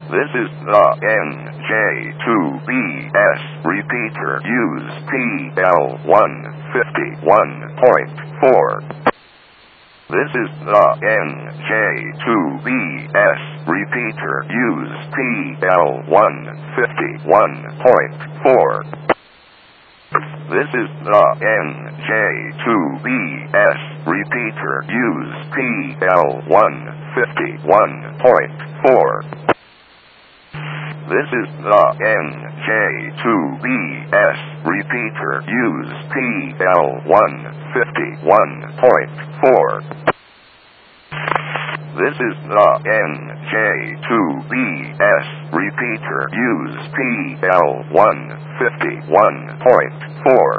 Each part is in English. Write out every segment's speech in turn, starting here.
This is the NJ2BS repeater. Use PL151.4. This is the NJ2BS repeater. Use PL151.4. This is the NJ2BS repeater. Use PL151.4. This is the NJ2BS repeater. Use PL151.4. This is the NJ2BS repeater. Use PL151.4.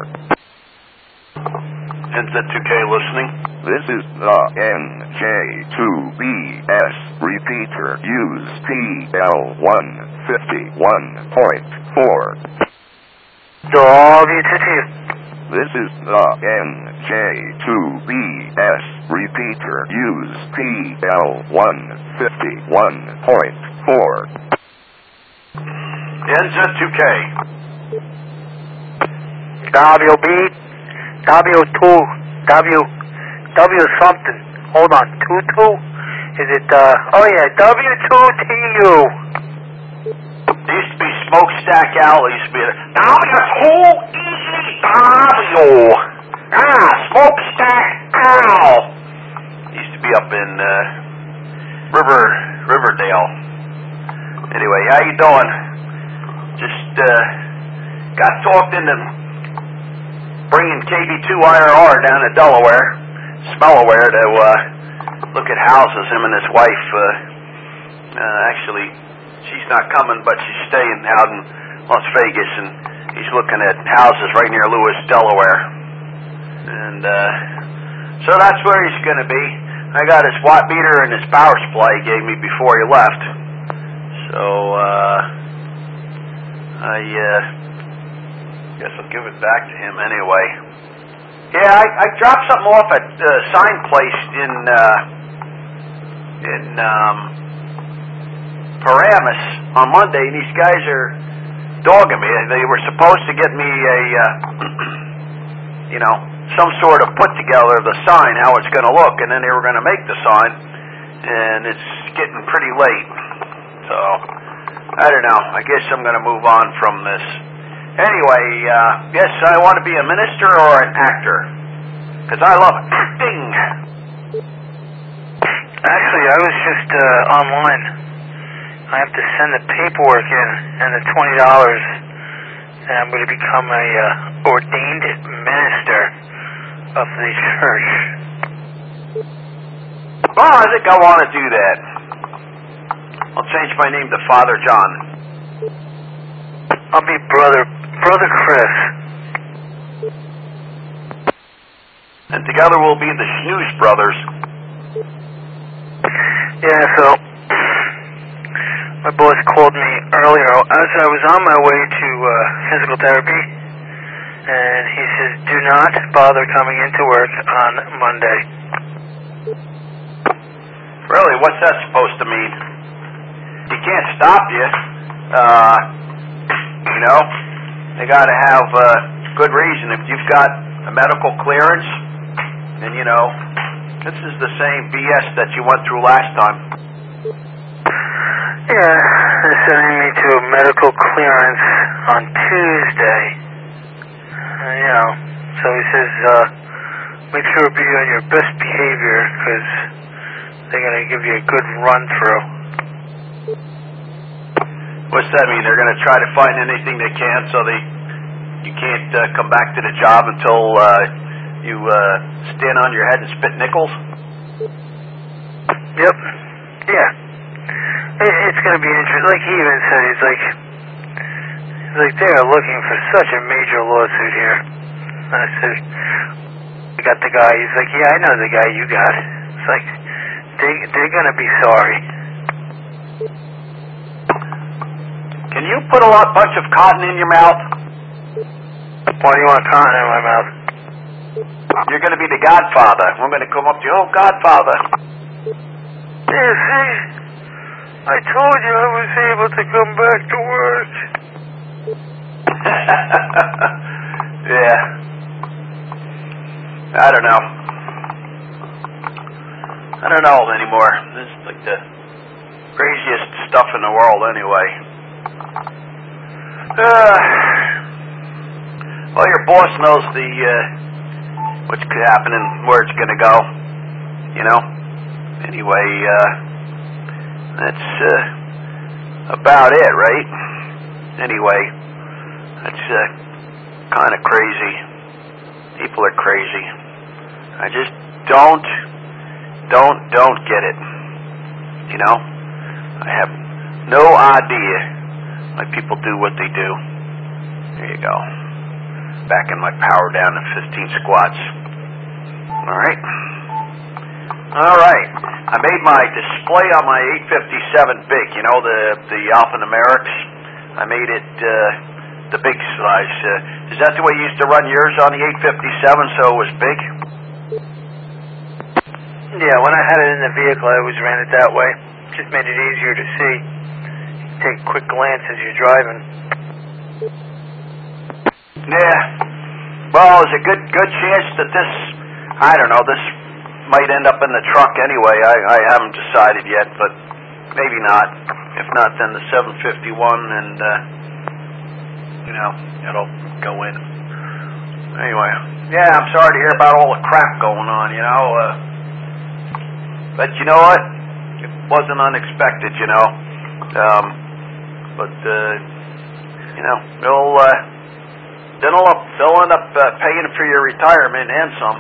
NZ2K listening. This is the NJ2BS repeater. Use PL151.4. W2T. This is the NJ2BS repeater. Use PL151.4. NZ2K. WB. W2. W something. Hold on. 22? Is it, oh yeah, W2TU. There used to be Smokestack Alley. Used to be W2EW. Smokestack Owl. Used to be up in Riverdale. Anyway, how you doing? Just got talked into bringing KB2IRR down to Smellaware to look at houses. Him and his wife, actually, she's not coming, but she's staying out in Las Vegas, and he's looking at houses right near Lewis, Delaware. And so that's where he's going to be. I got his watt meter and his power supply he gave me before he left. So I guess I'll give it back to him anyway. Yeah, I dropped something off at Sign Place in Paramus on Monday, and these guys are dogging me. They were supposed to get me a, some sort of put together of the sign, how it's going to look, and then they were going to make the sign, and it's getting pretty late. So, I don't know. I guess I'm going to move on from this. Anyway, yes, I want to be a minister or an actor, because I love acting. Actually, I was just online. I have to send the paperwork in and the $20, and I'm going to become a ordained minister of the church. Well, I think I want to do that. I'll change my name to Father John. I'll be Brother Chris. And together we'll be the Snooze Brothers. Yeah, so my boss called me earlier as I was on my way to physical therapy, and he says, do not bother coming into work on Monday. Really? What's that supposed to mean? He can't stop you. They got to have good reason. If you've got a medical clearance, and this is the same BS that you went through last time. Yeah, they're sending me to a medical clearance on Tuesday. So he says, make sure to be on your best behavior, because they're going to give you a good run-through. What's that mean? They're going to try to find anything they can so you can't come back to the job until you stand on your head and spit nickels? Yep. Yeah. It's going to be interesting. Like he even said, he's like they're looking for such a major lawsuit here. And I said, we got the guy. He's like, yeah, I know the guy you got. It's like, they're going to be sorry. Can you put a bunch of cotton in your mouth? Why do you want cotton in my mouth? You're going to be the Godfather. I'm going to come up to you, oh, Godfather. Yeah, see? I told you I was able to come back to work. Yeah. I don't know. I don't know anymore. This is like the craziest stuff in the world anyway. Well, your boss knows what's happening, where it's going to go, you know? Anyway, that's about it, right? Anyway, that's kind of crazy. People are crazy. I just don't get it. You know? I have no idea why people do what they do. There you go. Backing my power down to 15 squats. Alright. Alright. I made my display on my 857 big, you know, the alphanumerics. I made it the big size. Is that the way you used to run yours on the 857, so it was big? Yeah, when I had it in the vehicle, I always ran it that way. Just made it easier to see. Take a quick glance as you're driving. Yeah. Well, there's a good chance that this, I don't know, this might end up in the truck anyway. I haven't decided yet, but maybe not. If not, then the 751, and, you know, it'll go in. Anyway, yeah, I'm sorry to hear about all the crap going on, you know. But you know what? It wasn't unexpected, you know. But, you know, they'll end up paying for your retirement and some.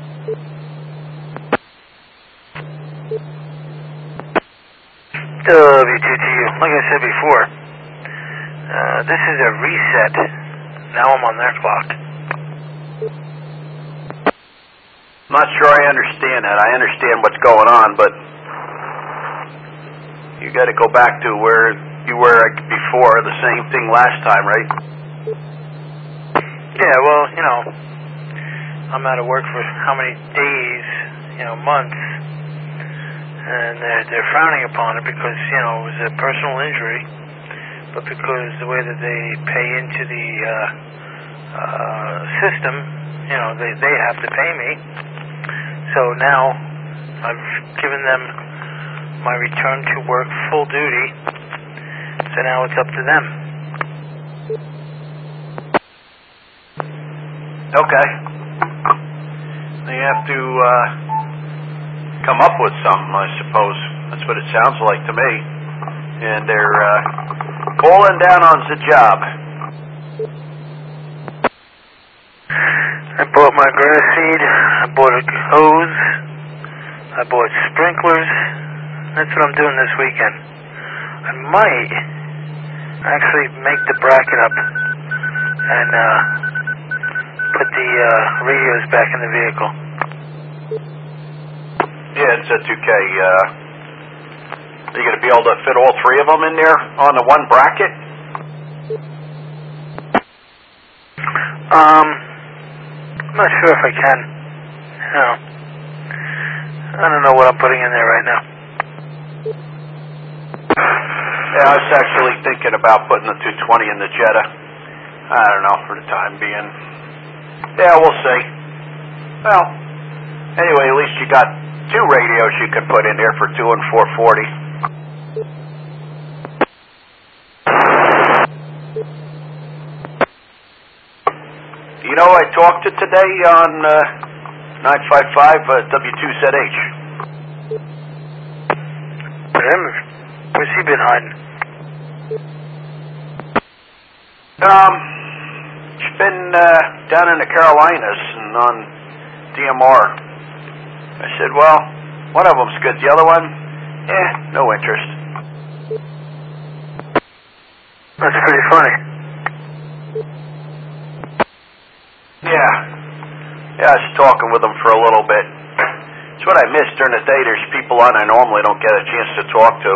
WTTU, like I said before, this is a reset. Now I'm on their clock. I'm not sure I understand that. I understand what's going on, but you got to go back to where you were before, the same thing last time, right? Yeah, well, you know, I'm out of work for how many days, you know, months, and they're frowning upon it because, you know, it was a personal injury, but because the way that they pay into the system, you know, they have to pay me. So now I've given them my return to work full duty, so now it's up to them. Okay. They have to come up with something, I suppose. That's what it sounds like to me. And they're pulling down on the job. I bought my grass seed, I bought a hose, I bought sprinklers. That's what I'm doing this weekend. I might actually make the bracket up and put the radios back in the vehicle. Yeah, it's a 2K. Are you going to be able to fit all three of them in there on the one bracket? I'm not sure if I can. No. I don't know what I'm putting in there right now. Yeah, I was actually thinking about putting the 220 in the Jetta. I don't know, for the time being. Yeah, we'll see. Well, anyway, at least you got two radios you could put in there for 2 and 440. You know, I talked to today on 955 W2ZH. Where's he been hiding? He's been down in the Carolinas and on DMR. I said, well, one of them's good. The other one, no interest. That's pretty funny. Yeah, I was talking with him for a little bit. It's what I miss during the day. There's people on I normally don't get a chance to talk to.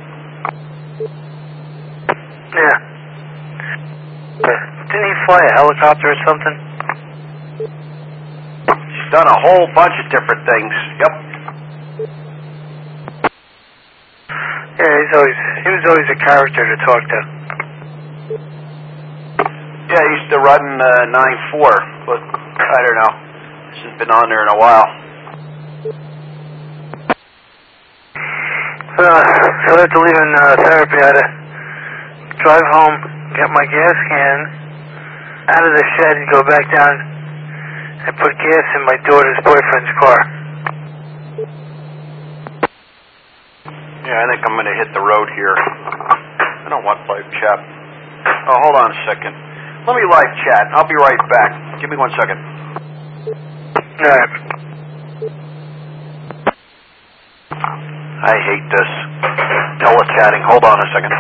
Yeah. Didn't he fly a helicopter or something? He's done a whole bunch of different things. Yep. Yeah, he's always was always a character to talk to. Yeah, I used to run 9-4, but I don't know. This has been on there in a while. So after leaving therapy, I had to drive home, get my gas can out of the shed, and go back down and put gas in my daughter's boyfriend's car. Yeah, I think I'm going to hit the road here. I don't want live chat. Oh, hold on a second. Let me live chat. I'll be right back. Give me 1 second. All right. I hate this. Telechatting. Hold on a second.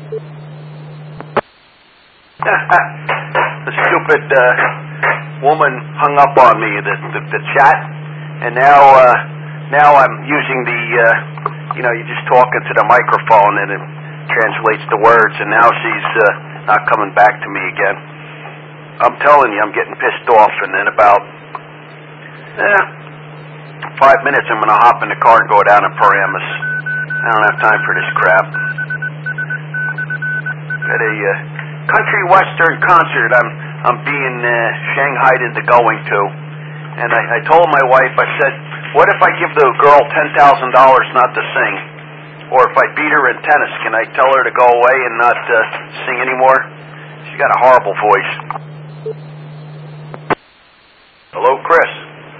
The stupid woman hung up on me, the chat, and now I'm using the, you just talk into the microphone and it translates the words, and now she's not coming back to me again. I'm telling you, I'm getting pissed off, and in about 5 minutes I'm going to hop in the car and go down to Paramus. I don't have time for this crap. Got a country western concert I'm being shanghaied into going to, and I told my wife, I said, what if I give the girl $10,000 not to sing? Or if I beat her in tennis, can I tell her to go away and not sing anymore? She's got a horrible voice. Hello, Chris.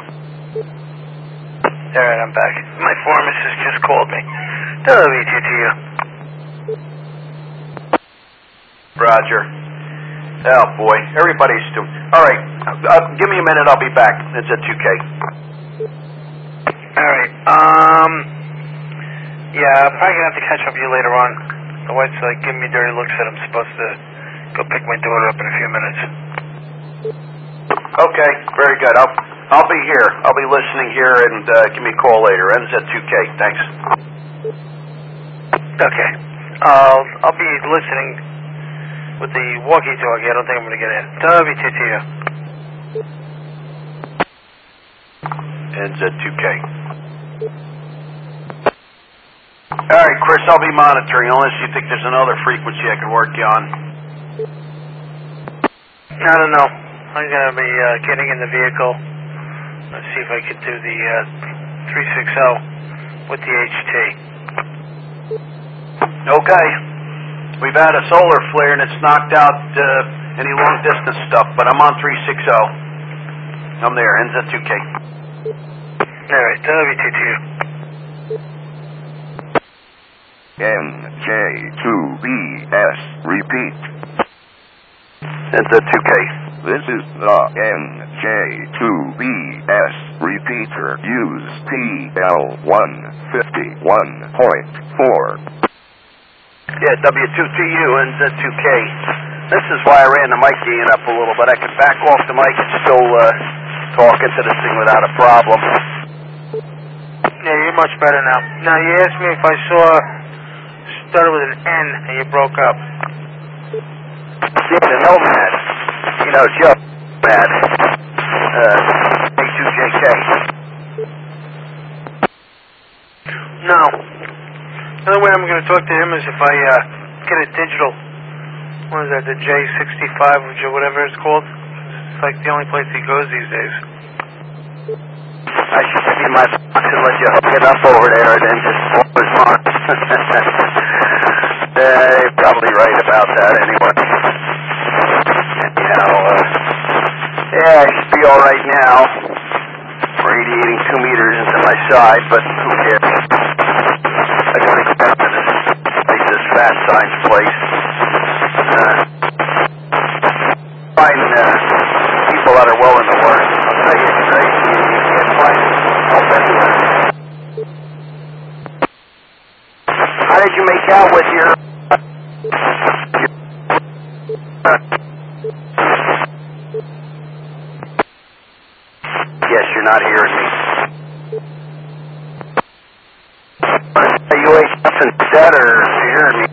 All right, I'm back. My pharmacist just called me. WTTU. Roger. Oh, boy. Everybody's doing... All right. Give me a minute. I'll be back. It's at 2K. All right. Yeah, I'm probably going to have to catch up with you later on. The wife's giving me dirty looks that I'm supposed to go pick my daughter up in a few minutes. Okay. Very good. I'll be here. I'll be listening here, and give me a call later. Ends at 2K. Thanks. Okay. I'll be listening with the walkie-talkie. I don't think I'm going to get in. WTTU. Ends at 2K. All right, Chris, I'll be monitoring unless you think there's another frequency I can work you on. I don't know. I'm going to be getting in the vehicle. Let's see if I can do the 360 with the HT. Okay. We've had a solar flare and it's knocked out any long distance stuff, but I'm on 360. I'm there. Ends at 2K. All right, WTTU. NJ2BS. Repeat. Ends at 2K. This is the NJ2BS repeater. Use TL151.4. Yeah, W2TU ends at 2K. This is why I ran the mic gain up a little bit. I could back off the mic and still talk into this thing without a problem. Yeah, you're much better now. Now, you asked me if I saw started with an N and you broke up. Yeah, the Nomad. Joe Nomad. A2JK. No. The only way I'm going to talk to him is if I get a digital. What is that, the J65 or whatever it's called? It's like the only place he goes these days. I should give you my box and let you hook it up over there and then just blow his mark. You're probably right about that anyway. Yeah, I should be alright now. Radiating 2 meters into my side, but who cares? I gotta go down to this fast signs place. Find people that are willing to work. I'll tell you straight. You can't find help anywhere. How did you make out with your Yes, you're not hearing me. Are you UHF instead, or are you hearing me?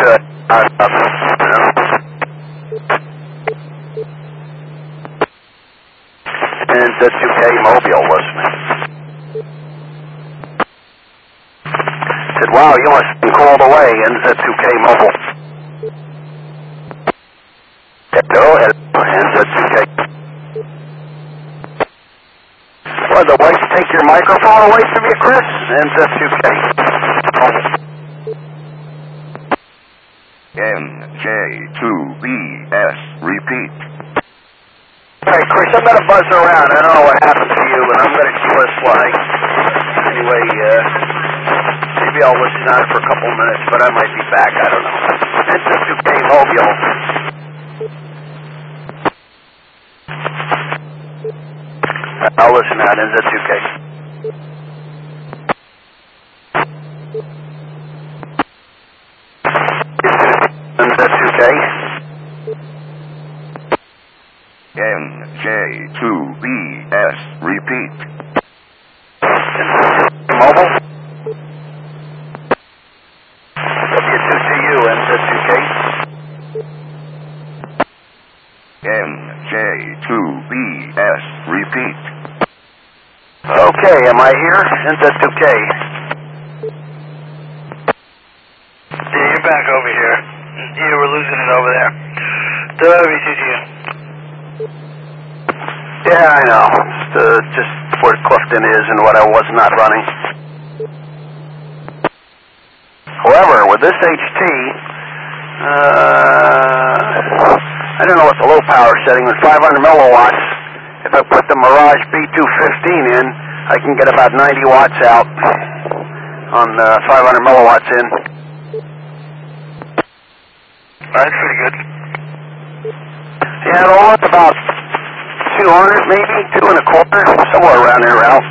And that's 2K Mobile listening. Said, wow, you must have been called away. Ends at 2K take your microphone away from you, Chris? NZ2K. NJ2BS, repeat. Alright, Chris, I'm going to buzz around. I don't know what happened to you, and I'm going to keep us flying. Anyway, maybe I'll listen on it for a couple minutes, but I might be back. I don't know. NZ2K, Mobile. I'll listen out, NZ2K. NZ2K. NJ2BS, repeat. Mobile. W2CU, NZ2K. NJ2BS, repeat. Okay, am I here? NZ2K. Yeah, you're back over here. You were losing it over there. WTTU. Yeah, I know. Just where Clifton is and what I was not running. However, with this HT, I don't know what the low power setting was, 500 milliwatts. If I put the Mirage B215 in, I can get about 90 watts out on 500 milliwatts in. That's pretty good. Yeah, it'll look about 200 maybe, 2 1/4, somewhere around there, Ralph.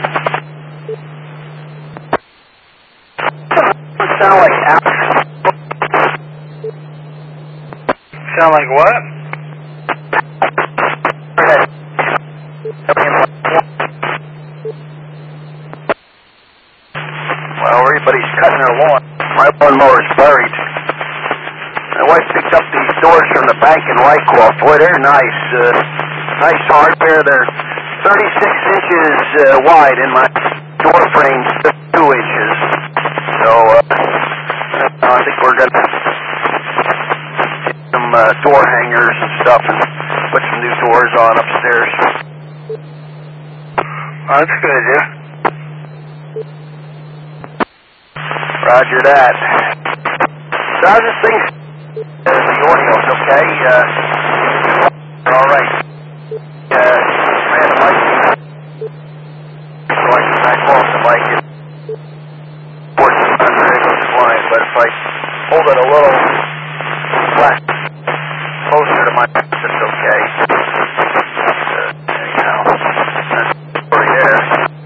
Sound like apps. Sound like what? Well, everybody's cutting their lawn. My lawnmower's buried. My wife picked up these doors from the bank in Wyckoff. Boy, they're nice. Nice hardware. They're 36 inches wide, and my door frame's 2 inches. So, I think we're going to get some door hangers and stuff and put some new doors on upstairs. Oh, that's a good idea. Roger that. So how's this thing? The audio's okay. All right. Man, the mic. So I can back off the mic and force it under it goes flying. But if I hold it a little less closer to my mouth, it's okay. Anyhow, that's over there.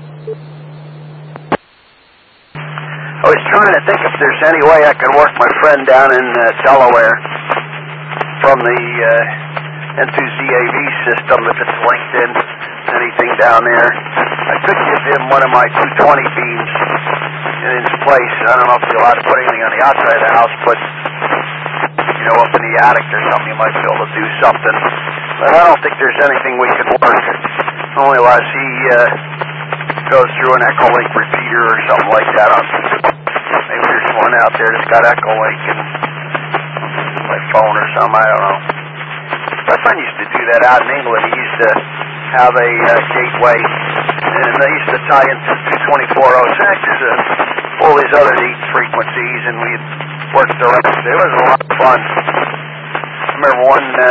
I was trying to think if there's any way I could work my friend down in Delaware from the N2ZAV system, if it's linked in, anything down there. I could give him one of my 220 beams in his place. I don't know if you're allowed to put anything on the outside of the house, but, you know, up in the attic or something, you might be able to do something. But I don't think there's anything we can work, only unless he goes through an Echolink repeater or something like that. Maybe there's one out there that's got Echolink and my phone or something, I don't know. My friend used to do that out in England. He used to have a gateway, and they used to tie into 224.06 and all these other neat frequencies, and we'd work the rest. It was a lot of fun. I remember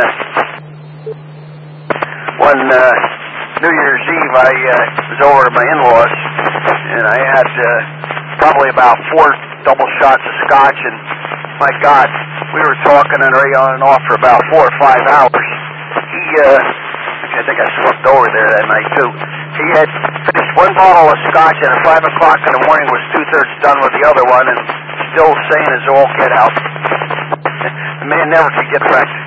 one New Year's Eve, I was over at my in-laws, and I had probably about 4 double shots of scotch, and my God, we were talking and on and off for about 4 or 5 hours. I think I slept over there that night too. He had finished 1 bottle of scotch, and at 5 o'clock in the morning was 2/3 done with the other one, and still sane as all get out. The man never could get wrecked.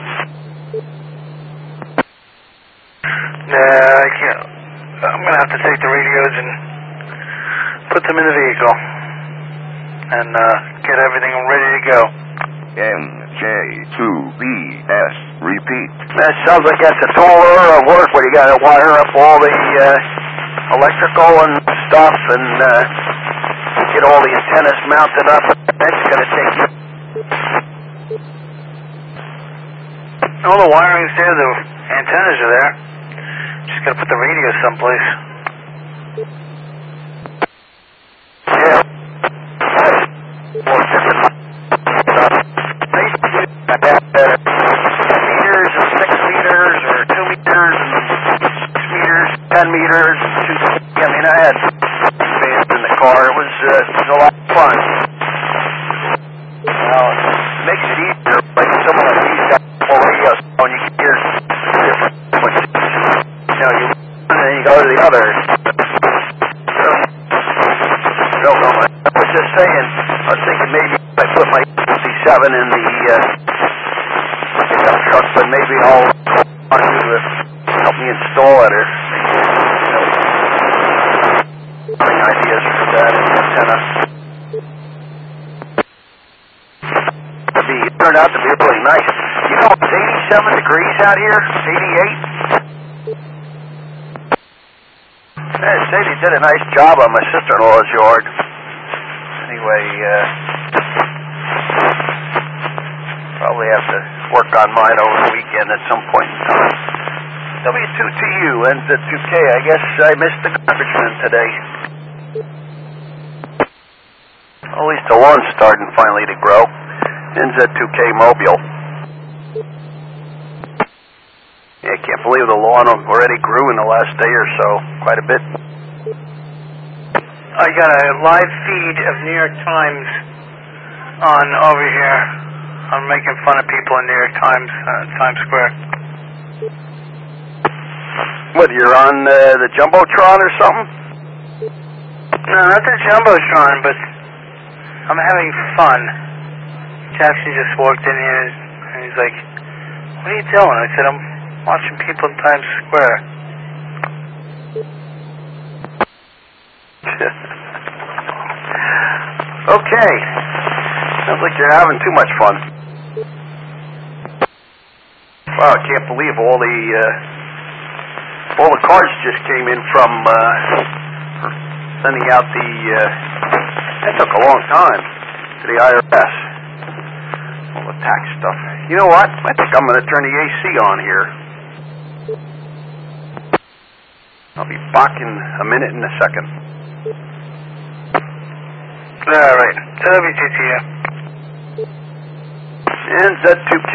I can't. I'm going to have to take the radios and put them in the vehicle and get everything ready to go. NJ2BS, repeat. That sounds like that's a tall order of work where you got to wire up all the electrical and stuff and get all the antennas mounted up. That's going to take you. All the wiring's there, the antennas are there. Just got to put the radio someplace. I had meters and 6 meters, or 2 meters and 6 meters, 10 meters, and 2. I mean, I had bands in the car. It was a lot of fun. Well, it makes it easier, like someone like these guys on radio, when you can hear different frequencies. You know, you listen and then you go to the other. I don't know. I was just saying, I was thinking maybe if I put my 57 in the pickup truck, but maybe I'll want you to help me install it, or ideas for that antenna. It turned out to be really nice. You know, it's 87 degrees out here, 88. They say they did a nice job on my sister-in-law's yard. Anyway, probably have to work on mine over the weekend at some point in time. W2TU, NZ2K. I guess I missed the garbage man today. At least the lawn's starting finally to grow. NZ2K Mobile. Yeah, I can't believe the lawn already grew in the last day or so. Quite a bit. I got a live feed of New York Times on over here. I'm making fun of people in New York Times, Times Square. What, you're on the Jumbotron or something? No, not the Jumbotron, but I'm having fun. Jackson just walked in here and he's like, "What are you doing?" I said, "I'm watching people in Times Square." Okay. Sounds like you're having too much fun. Wow, I can't believe all the cards just came in from sending out the that took a long time to the IRS. All the tax stuff. You know what? I think I'm going to turn the AC on here. I'll be back in a minute and a second. All right. WTTU. NZ2K.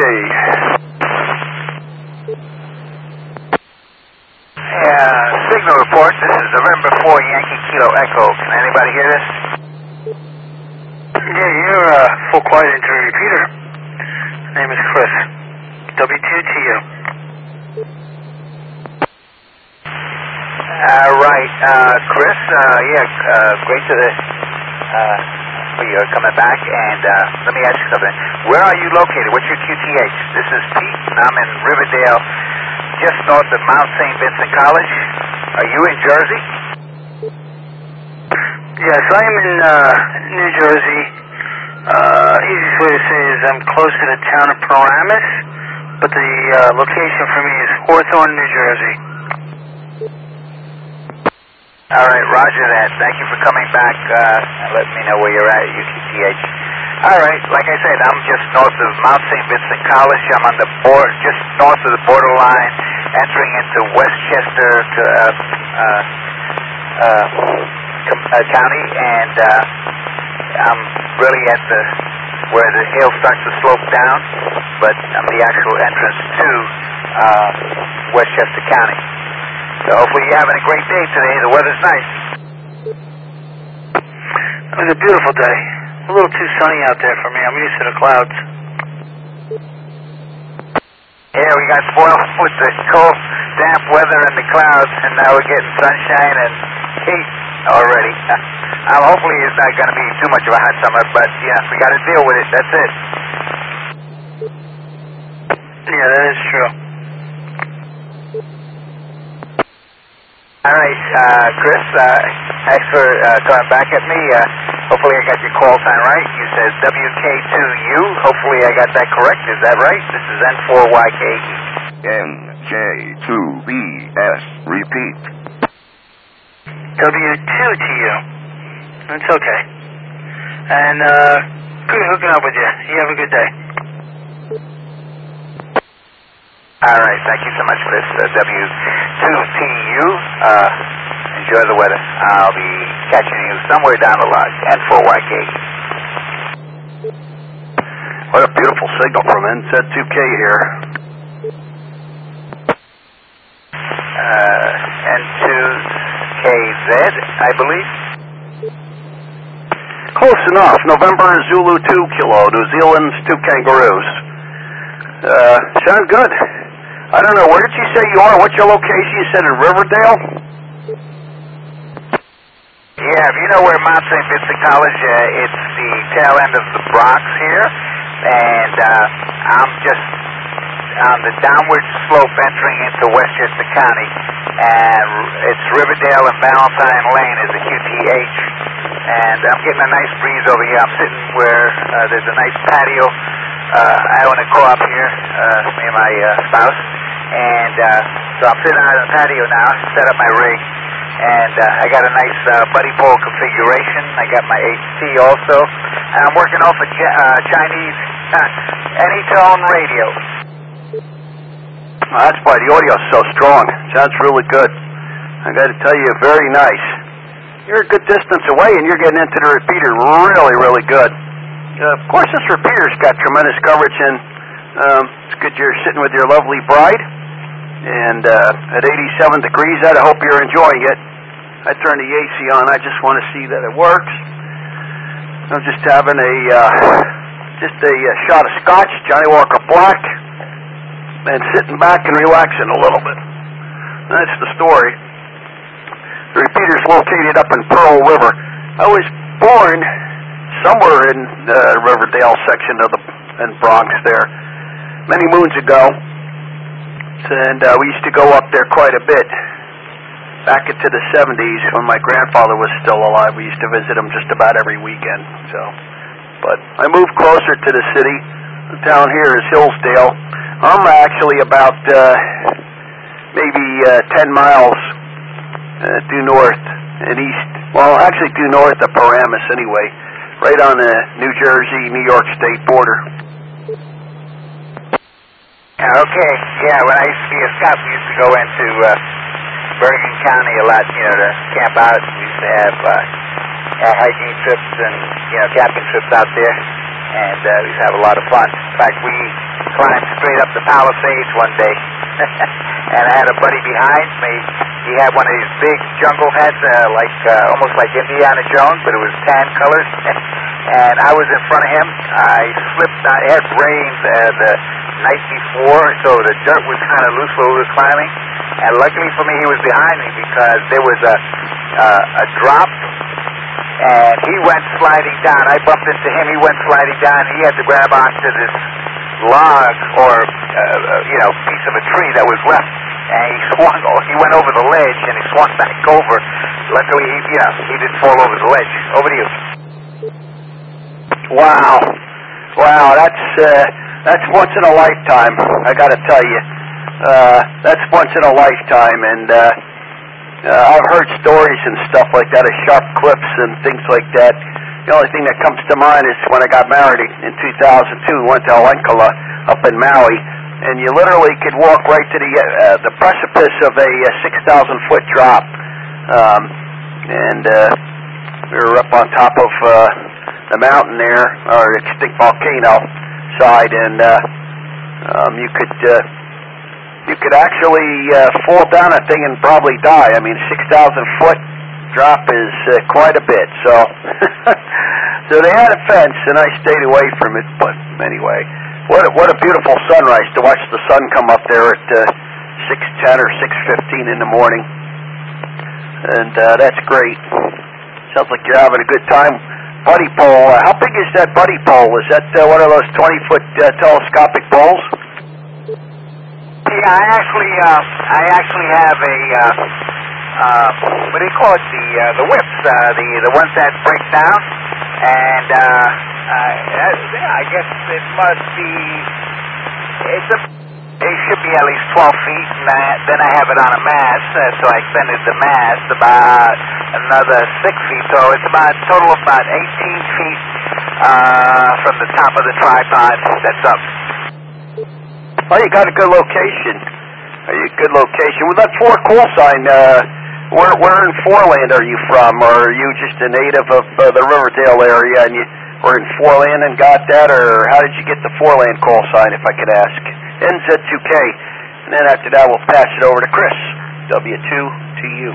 Signal report. This is November 4 Yankee Kilo Echo. Can anybody hear this? Yeah, you're full quiet into a repeater. Name is Chris. W2TU. Right. Chris, great to for you coming back. And let me ask you something. Where are you located? What's your QTH? This is Pete, and I'm in Riverdale, just north of Mount St. Vincent College. Are you in Jersey? Yes, I'm in New Jersey. Easiest way to say is I'm close to the town of Paramus, but the location for me is Hawthorne, New Jersey. All right, roger that. Thank you for coming back and letting me know where you're at UQTH. All right, like I said, I'm just north of Mount St. Vincent College. I'm on the board, just north of the borderline, entering into Westchester County, and I'm really at where the hill starts to slope down, but I'm the actual entrance to Westchester County. So hopefully you're having a great day today. The weather's nice. It was a beautiful day. A little too sunny out there for me. I'm used to the clouds. Yeah, we got spoiled with the cold, damp weather and the clouds, and now we're getting sunshine and heat already. Hopefully it's not going to be too much of a hot summer, but yeah, we got to deal with it. That's it. Yeah, that is true. All right, Chris, thanks for coming back at me. Hopefully I got your call sign right. You said WK2U. Hopefully I got that correct. Is that right? This is N4YKE. NJ2BS. Repeat. W2TU. It's okay. And good hooking up with you. You have a good day. All right, thank you so much for this, W2TU. Enjoy the weather. I'll be catching you somewhere down the line, N4YK. What a beautiful signal from NZ2K here. N2KZ, I believe. Close enough. November Zulu 2 Kilo, New Zealand's 2 kangaroos. Sound good. I don't know, where did you say you are? What's your location? You said in Riverdale? Yeah, if you know where Mount St. Vincent College, it's the tail end of the Bronx here, and I'm just on the downward slope entering into Westchester County, and it's Riverdale and Valentine Lane is a QTH, and I'm getting a nice breeze over here. I'm sitting where there's a nice patio. I own a co-op here, me and my spouse, and so I'm sitting out on the patio now, set up my rig, and I got a nice buddy pole configuration. I got my HT also, and I'm working off a Chinese Anytone radio. Oh, that's why the audio's so strong. Sounds really good. I got to tell you, very nice. You're a good distance away, and you're getting into the repeater really, really good. Of course, this repeater's got tremendous coverage, and it's good you're sitting with your lovely bride. And at 87 degrees, I hope you're enjoying it. I turned the AC on. I just want to see that it works. I'm just having a shot of scotch, Johnny Walker Black, and sitting back and relaxing a little bit. That's the story. The repeater's located up in Pearl River. I was born somewhere in the Riverdale section of the Bronx there many moons ago, and we used to go up there quite a bit back into the 70s when my grandfather was still alive. We used to visit him just about every weekend. But I moved closer to the city. The town here is Hillsdale. I'm actually about maybe 10 miles due north and east. Well, actually due north of Paramus anyway. Right on the New Jersey-New York State border. Okay, yeah, when I used to be a scout, we used to go into Bergen County a lot, to camp out. We used to have hiking trips and, camping trips out there, and we used to have a lot of fun. In fact, we climbed straight up the Palisades one day, and I had a buddy behind me. He had one of these big jungle hats, almost like Indiana Jones, but it was tan colored. And I was in front of him. I slipped. It had rained the night before, so the dirt was kind of loose while we were climbing. And luckily for me, he was behind me because there was a drop, and he went sliding down. I bumped into him. He went sliding down. He had to grab onto this log or piece of a tree that was left. And he went over the ledge, and he swung back over. Luckily, he didn't fall over the ledge. Over to you. Wow, that's once in a lifetime. I got to tell you, that's once in a lifetime. And I've heard stories and stuff like that of sharp cliffs and things like that. The only thing that comes to mind is when I got married in 2002. We went to Alenkala up in Maui. And you literally could walk right to the precipice of a 6,000-foot drop. We were up on top of the mountain there, or extinct volcano side, and you could actually fall down that thing and probably die. I mean, 6,000-foot drop is quite a bit. So, so they had a fence, and I stayed away from it. But anyway. What a beautiful sunrise to watch the sun come up there at 6:10 or 6:15 in the morning. And that's great. Sounds like you're having a good time. Buddy pole, how big is that buddy pole? Is that one of those 20-foot telescopic poles? Yeah, I actually have a, what do you call it, the whips, the ones that break down. And I guess it must be, it should be at least 12 feet, and then I have it on a mast, so I extended the mast about another 6 feet, so it's about a total of about 18 feet from the top of the tripod that's up. Well, you got a good location. Good location. With that 4 call sign, where in Foreland are you from? Or are you just a native of the Riverdale area and you were in Foreland and got that, or how did you get the Foreland call sign, if I could ask? NZ2K. And then after that, we'll pass it over to Chris. W2 to you.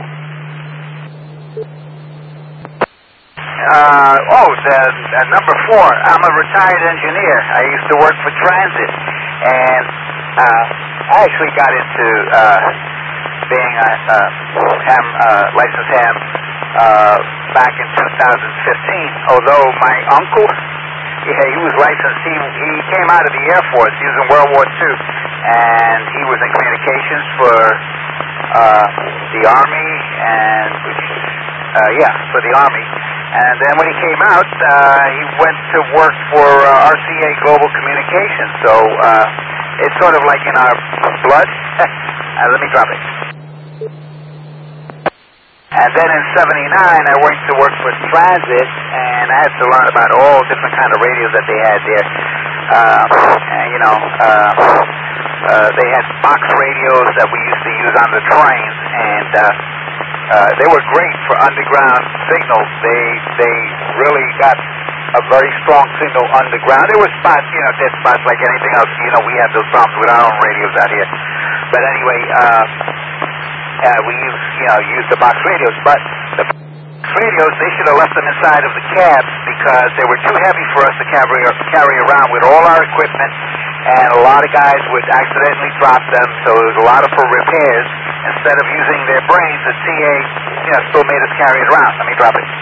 The number 4. I'm a retired engineer. I used to work for Transit, and I actually got into being a licensed ham back in 2015. Although my uncle, he was licensed. He came out of the Air Force. He was in World War II, and he was in communications for the Army, and for the Army. And then when he came out, he went to work for RCA Global Communications. So it's sort of like in our blood. Let me drop it. And then in '79, I went to work for Transit, and I had to learn about all different kind of radios that they had there. They had box radios that we used to use on the trains, and they were great for underground signals. They really got a very strong signal underground. There were spots, dead spots like anything else. We had those problems with our own radios out here. But anyway, we used the box radios. But the box radios, they should have left them inside of the cabs because they were too heavy for us to carry around with all our equipment. And a lot of guys would accidentally drop them, so there was a lot of for repairs. Instead of using their brains, the TA, still made us carry it around. Let me drop it.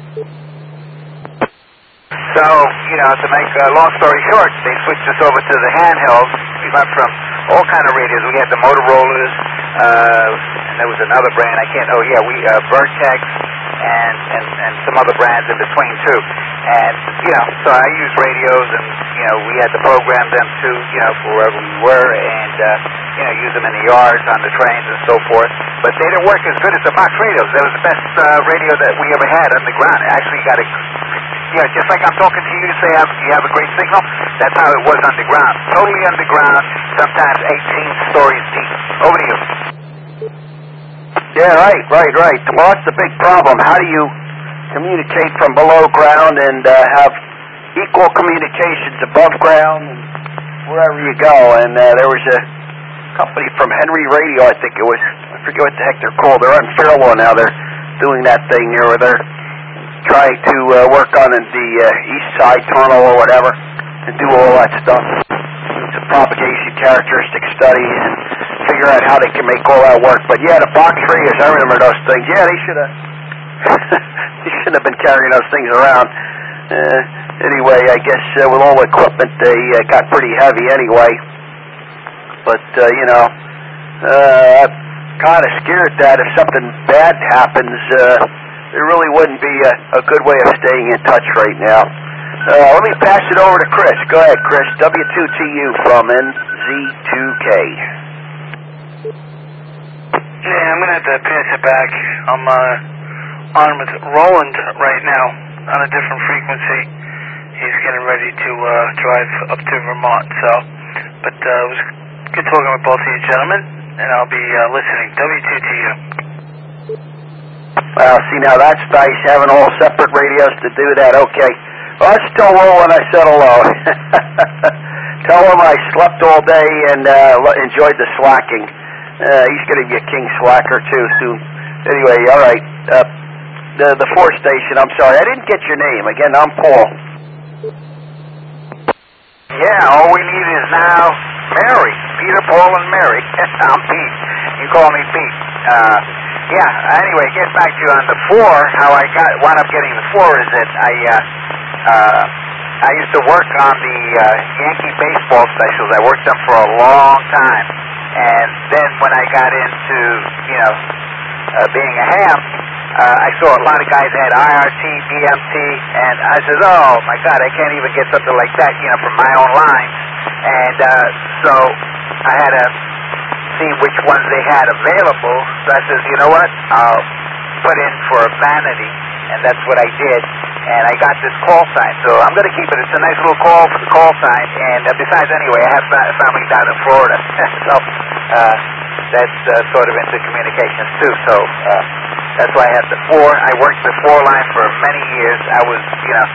So, to make a long story short, they switched us over to the handhelds. We went from all kind of radios. We had the Motorola's, and there was another brand, Vertex, and some other brands in between too. And, so I used radios, and, we had to program them too, for wherever we were, and, use them in the yards, on the trains, and so forth. But they didn't work as good as the box radios. That was the best radio that we ever had underground. It actually got just like I'm talking to you, say you have a great signal, that's how it was underground. Totally underground, sometimes 18 stories deep. Over to you. Yeah, right. Well, that's the big problem. How do you communicate from below ground and have equal communications above ground and wherever you go? And there was a company from Henry Radio, I think it was. I forget what the heck they're called. They're on Fairlawn now. They're doing that thing here where they're trying to work on the east side tunnel or whatever and do all that stuff. Some propagation characteristic studies and figure out how they can make all that work. But yeah, the box radios, I remember those things. Yeah, they should have they shouldn't have been carrying those things around. Anyway, I guess with all the equipment, they got pretty heavy anyway. But, I'm kind of scared that if something bad happens, there really wouldn't be a good way of staying in touch right now. Let me pass it over to Chris. Go ahead, Chris. W2TU from NZ2K. Yeah, I'm going to have to pass it back. I'm on with Roland right now on a different frequency. He's getting ready to drive up to Vermont. But it was good talking with both of you gentlemen, and I'll be listening. W2TU. Well, see, now that's nice, having all separate radios to do that. Okay. Well, let's tell Roland I said hello. Tell him I slept all day and enjoyed the slacking. He's going to be a king slacker, too, soon. Anyway, all right. The 4 station, I'm sorry. I didn't get your name. Again, I'm Paul. Yeah, all we need is now Mary. Peter, Paul, and Mary. I'm Pete. You call me Pete. Anyway, get back to you on the 4. How I wound up getting the 4 is that I used to work on the Yankee baseball specials. I worked them for a long time. And then when I got into, being a ham, I saw a lot of guys had IRT, BMT, and I said, oh my God, I can't even get something like that, from my own line. And so I had to see which ones they had available. So I said, you know what, I'll put in for Vanity, and that's what I did. And I got this call sign, so I'm going to keep it. It's a nice little call sign. And besides, anyway, I have family down in Florida, so that's sort of into communications too. So that's why I have the 4. I worked the 4 line for many years. I was,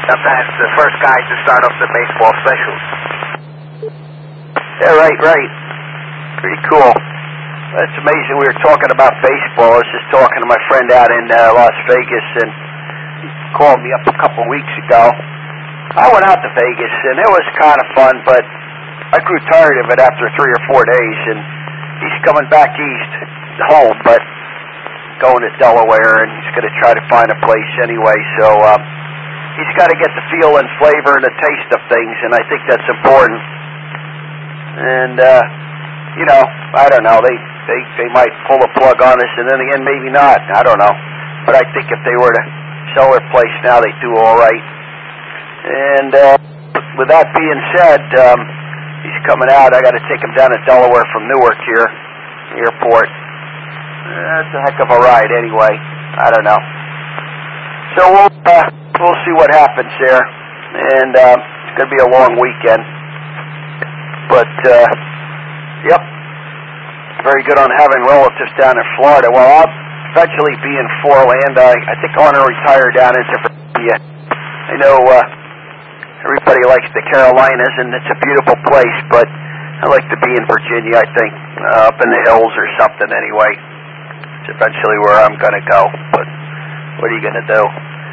sometimes the first guy to start off the baseball specials. Yeah, right. Pretty cool. That's amazing. We were talking about baseball. I was just talking to my friend out in Las Vegas, and he called me up a couple weeks ago. I went out to Vegas, and it was kind of fun, but I grew tired of it after 3 or 4 days, and he's coming back east, home, but going to Delaware, and he's going to try to find a place anyway, so he's got to get the feel and flavor and the taste of things, and I think that's important. And, you know, I don't know, they might pull a plug on us, and in the end, maybe not, I don't know. But I think if they were to sell their place now, they'd do all right. And with that being said, he's coming out. I got to take him down to Delaware from Newark here, airport. That's a heck of a ride anyway. I don't know. So we'll see what happens there. And it's going to be a long weekend. But, yep, very good on having relatives down in Florida. Well, I'll eventually be in Orlando. I think I want to retire down into Virginia. I know everybody likes the Carolinas, and it's a beautiful place, but I like to be in Virginia, I think, up in the hills or something anyway. It's eventually where I'm going to go, but what are you going to do?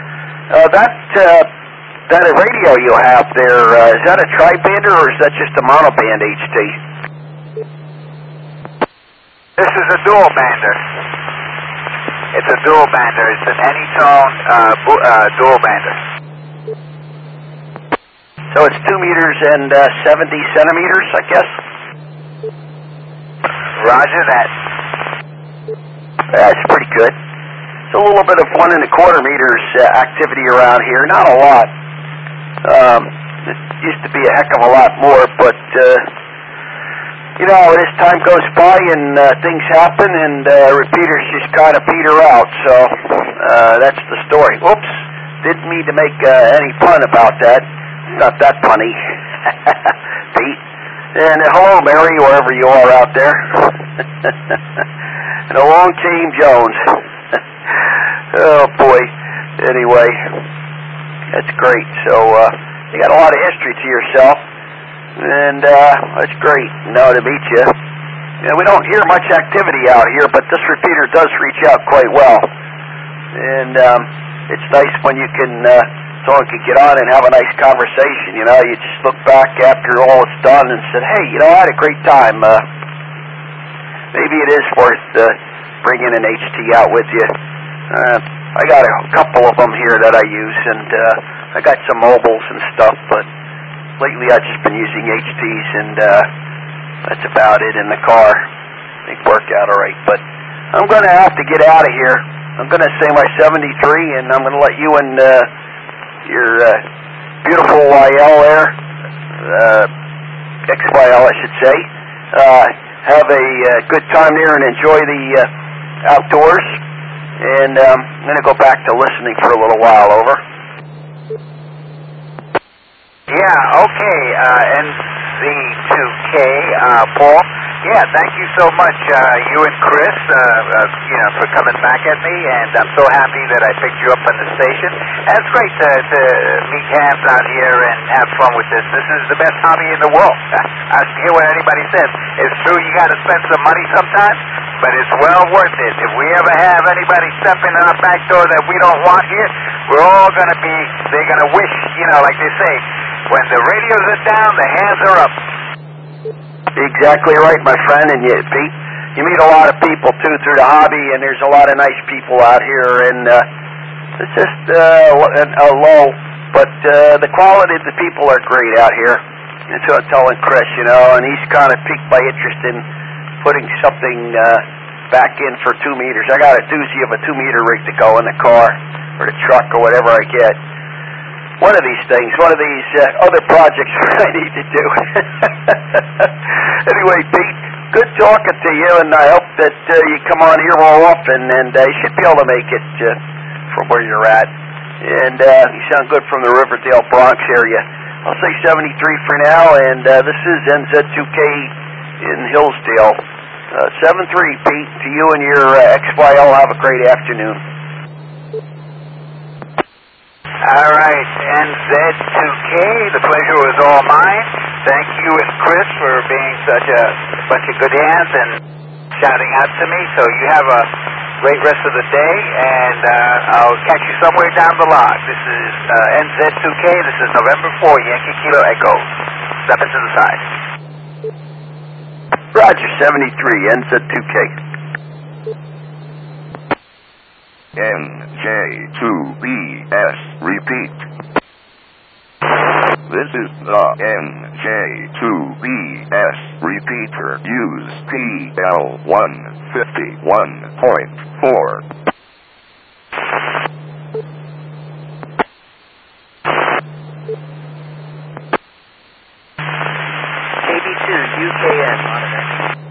That radio you have there, is that a tri-bander or is that just a monoband HT? This is a dual bander. It's a dual bander. It's an Anytone dual bander. So it's 2 meters and 70 centimeters, I guess? Roger that. That's pretty good. It's a little bit of 1 1/4 meters activity around here. Not a lot. It used to be a heck of a lot more, but, you know, as time goes by and things happen and repeaters just kind of peter out, so that's the story. Oops, didn't mean to make any pun about that. Not that funny. Pete. And hello, Mary, wherever you are out there. And along came Jones. Oh, boy. Anyway, that's great. So, you got a lot of history to yourself. And that's great, you know, to meet you. You know, we don't hear much activity out here, but this repeater does reach out quite well. And it's nice when you can... someone could get on and have a nice conversation, you know. You just look back after all it's done and said, hey, you know, I had a great time. Maybe it is worth bringing an HT out with you. I got a couple of them here that I use, and I got some mobiles and stuff, but lately I've just been using HTs, and that's about it in the car. They work out all right, but I'm going to have to get out of here. I'm going to say my 73, and I'm going to let you and... your beautiful YL there, XYL I should say, have a good time there and enjoy the outdoors, and I'm going to go back to listening for a little while, over. Yeah, okay, NC2K, Paul. Yeah, thank you so much, you and Chris, you know, for coming back at me, and I'm so happy that I picked you up on the station. And it's great to meet hands out here and have fun with this. This is the best hobby in the world. I hear what anybody says. It's true, you got to spend some money sometimes, but it's well worth it. If we ever have anybody step in our back door that we don't want here, we're all going to be, they're going to wish, you know, like they say, when the radios are down, the hands are up. Exactly right, my friend, and Pete, you meet a lot of people, too, through the hobby, and there's a lot of nice people out here, and it's just low, but the quality of the people are great out here. That's what I'm telling Chris, you know, and he's kind of piqued my interest in putting something back in for 2 meters. I got a doozy of a 2-meter rig to go in the car, or the truck, or whatever I get. One of these things, one of these other projects I need to do. Anyway, Pete, good talking to you, and I hope that you come on here more often, and you should be able to make it from where you're at. And you sound good from the Riverdale, Bronx area. I'll say 73 for now, and this is NZ2K in Hillsdale. 73, Pete, to you and your XYL. Have a great afternoon. All right, NZ2K, the pleasure was all mine. Thank you and Chris for being such a bunch of good hands and shouting out to me. So you have a great rest of the day, and I'll catch you somewhere down the line. This is NZ2K. This is November 4, Yankee Kilo Echo. Step into the side. Roger, 73, NZ2K. NJ2BS, repeat. This is the NJ2BS repeater. Use PL151.4. KB2, UKS, monitor.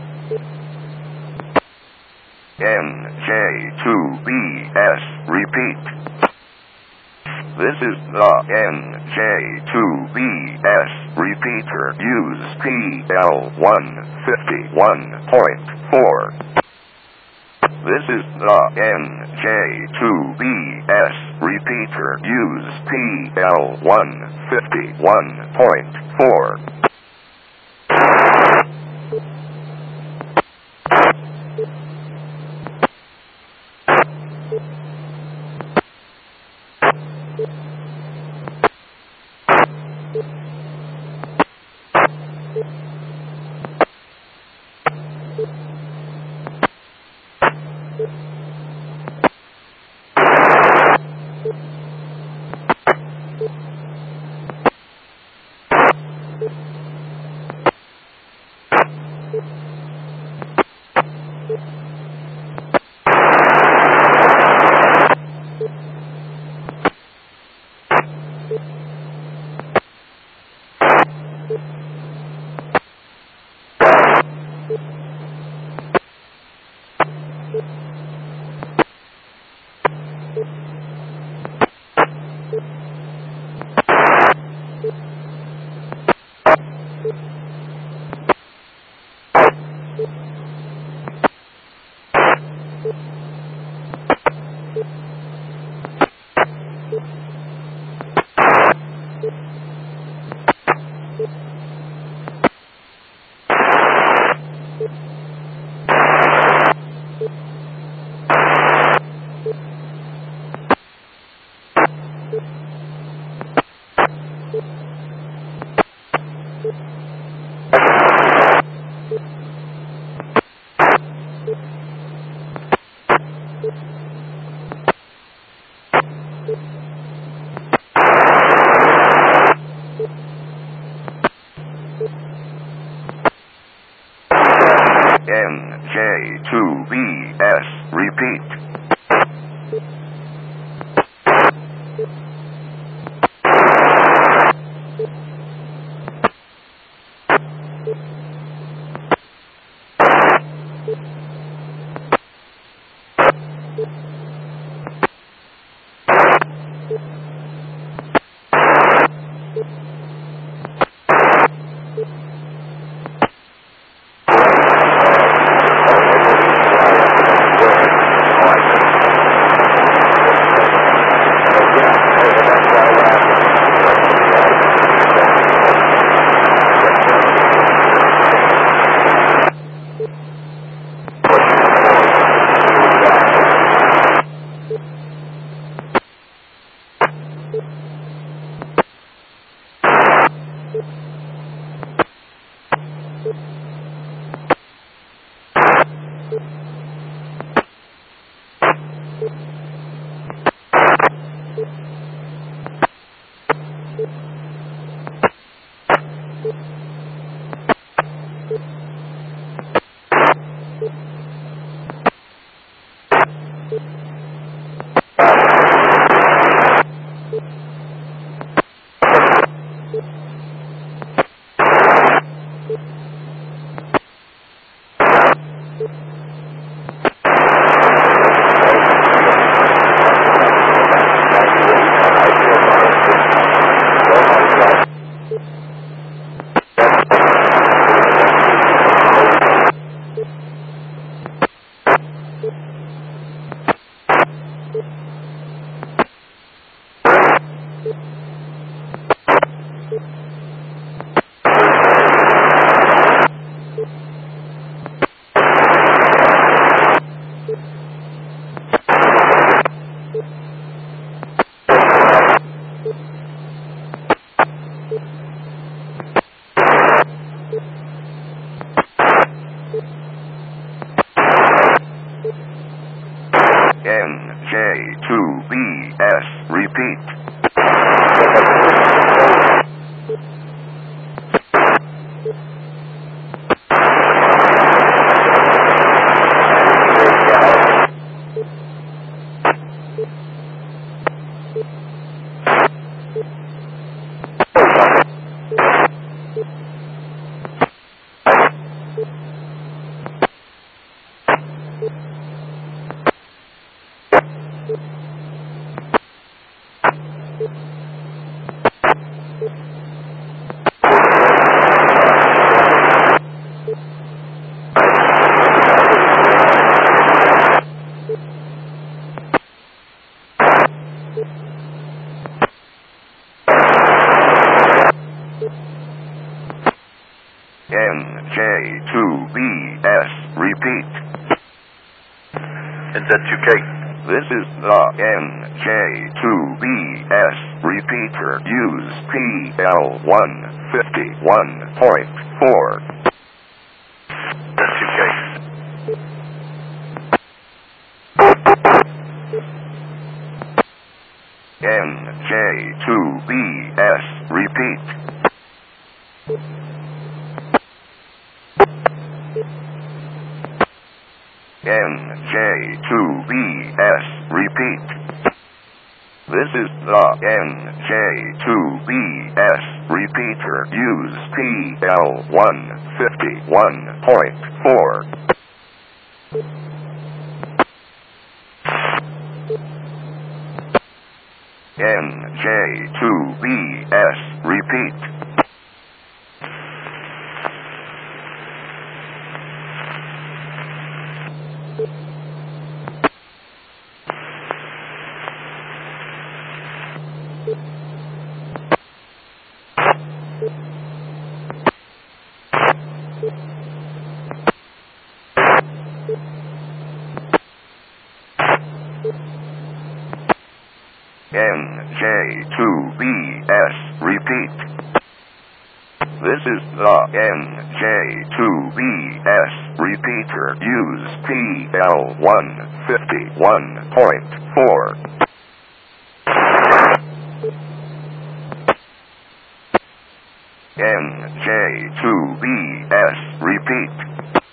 NJ2BS, repeat. This is the NJ2BS repeater. Use PL151.4. This is the NJ2BS repeater. Use PL151.4. NJ2BS, repeat. repeat. NJ2BS, repeat. NZ2K. This is the NJ2BS repeater. Use PL151.4. NZ2K. NJ2BS, repeat. NJ2BS, repeat. This is the NJ2BS repeater. Use PL151.4. NJ2BS, repeat. NJ2BS, repeat. This is the NJ2BS repeater. Use PL151.4. NJ2BS, repeat.